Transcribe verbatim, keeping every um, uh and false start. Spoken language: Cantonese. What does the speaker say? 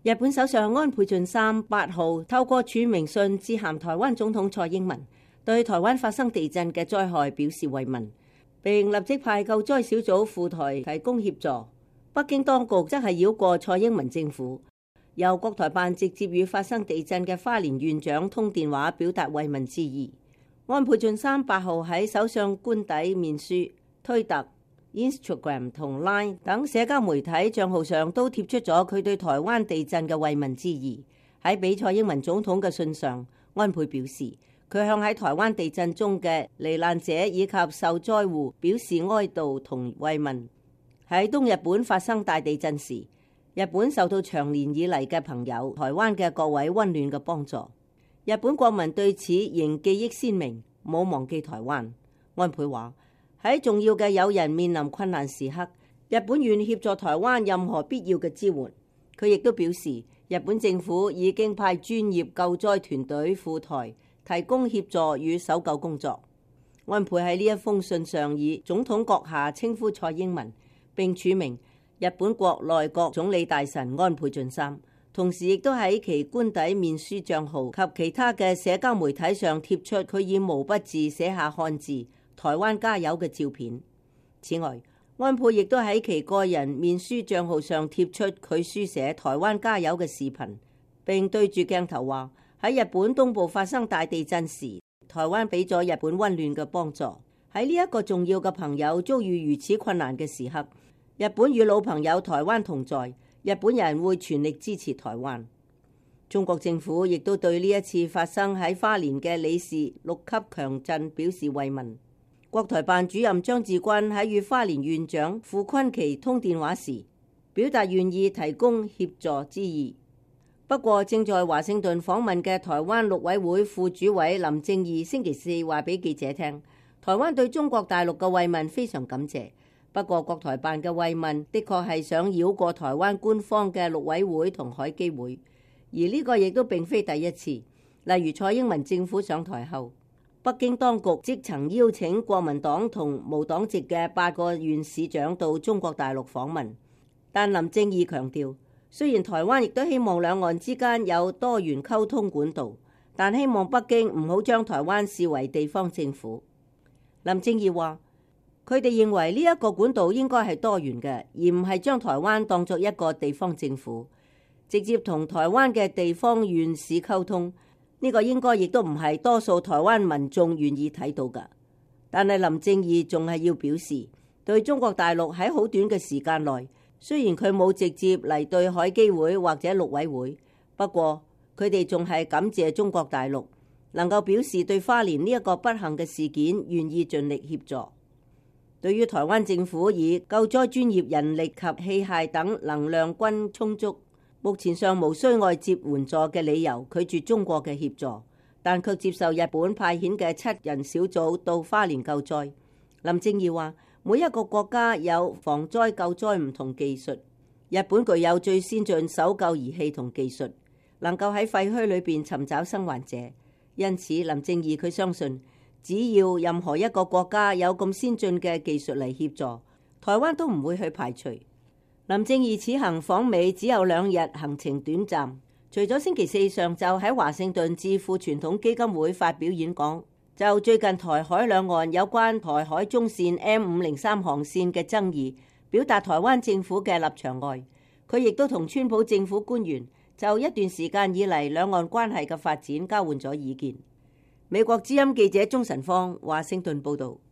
日本首相安倍晉三八號透過署名信致函台灣總統蔡英文，對台灣發生地震嘅災害表示慰問，並立即派救災小組赴台提供協助。北京當局則係繞過蔡英文政府，由國台辦直接與發生地震嘅花蓮縣長通電話表達慰問之意。安倍晉三八號喺首相官邸面書、推特、Instagram 同 Line 等社交媒體賬號上都貼出咗佢對台灣地震嘅慰問之意。喺俾蔡英文總統嘅信上，安倍表示佢向喺台灣地震中嘅罹難者以及受災戶表示哀悼同慰問。喺東日本發生大地震時，日本受到長年以嚟嘅朋友台灣嘅各位溫暖嘅幫助，日本國民對此仍記憶鮮明，冇忘記台灣。安倍話喺重要嘅友人面臨困難時刻，日本願協助台灣任何必要嘅支援。佢亦都表示，日本政府已經派專業救災團隊赴台提供協助與搜救工作。安倍喺呢一封信上以總統閣下稱呼蔡英文，並署名日本國內閣總理大臣安倍晉三，同時亦都喺其官邸面書帳號及其他嘅社交媒體上貼出佢以毛筆字寫下漢字台灣加油嘅照片。此外，安倍亦都喺其個人面書帳號上貼出佢書寫台灣加油嘅視頻，並對住鏡頭話喺日本東部發生大地震時，台灣俾咗日本溫暖嘅幫助。喺呢一個重要嘅朋友遭遇如此困難嘅時刻，日本與老朋友台灣同在，日本人會全力支持台灣。中國政府亦都對呢一次發生喺花蓮嘅李氏六級強震表示慰問。國台辦主任張志軍喺與花蓮縣長傅崑萁通電話時，表達願意提供協助之意。不過，正在華盛頓訪問嘅台灣陸委會副主委林正義星期四話俾記者聽，台灣對中國大陸嘅慰問非常感謝。不過，國台辦嘅慰問的確係想繞過台灣官方嘅陸委會同海基會，而呢個亦都並非第一次。例如蔡英文政府上台後，北京當局即曾邀請國民黨同無黨籍嘅八個縣市長到中國大陸訪問，但林正義強調，雖然台灣亦都希望兩岸之間有多元溝通管道，但希望北京唔好將台灣視為地方政府。林正義話，佢哋認為呢一個管道應該係多元嘅，而唔係將台灣當作一個地方政府，直接同台灣嘅地方縣市溝通。呢個應該亦都唔係多數台灣民眾願意睇到㗎。但係林正義仲係要表示，對中國大陸喺好短嘅時間內，雖然佢冇直接嚟對海基會或者陸委會，不過佢哋仲係感謝中國大陸能夠表示對花蓮呢一個不幸嘅事件願意盡力協助。對於台灣政府以救災專業人力及器械等能量均充足，目前尚無需外接援助嘅理由拒絕中國嘅協助，但卻接受日本派遣嘅七人小組到花蓮救災。林正義話，每一個國家有防災救災唔同技術，日本具有最先進搜救儀器同技術，能夠喺廢墟裏邊尋找生還者。因此，林正義佢相信，只要任何一個國家有咁先進嘅技術嚟協助，台灣都唔會去排除。林正義此行訪美只有兩日，行程短暫。除咗星期四上晝喺華盛頓智庫傳統基金會發表演講，就最近台海兩岸有關台海中線 M 五零三航線嘅爭議，表達台灣政府嘅立場外，佢亦都同川普政府官員就一段時間以嚟兩岸關係嘅發展交換咗意見。美國之音記者鍾晨芳華盛頓報導。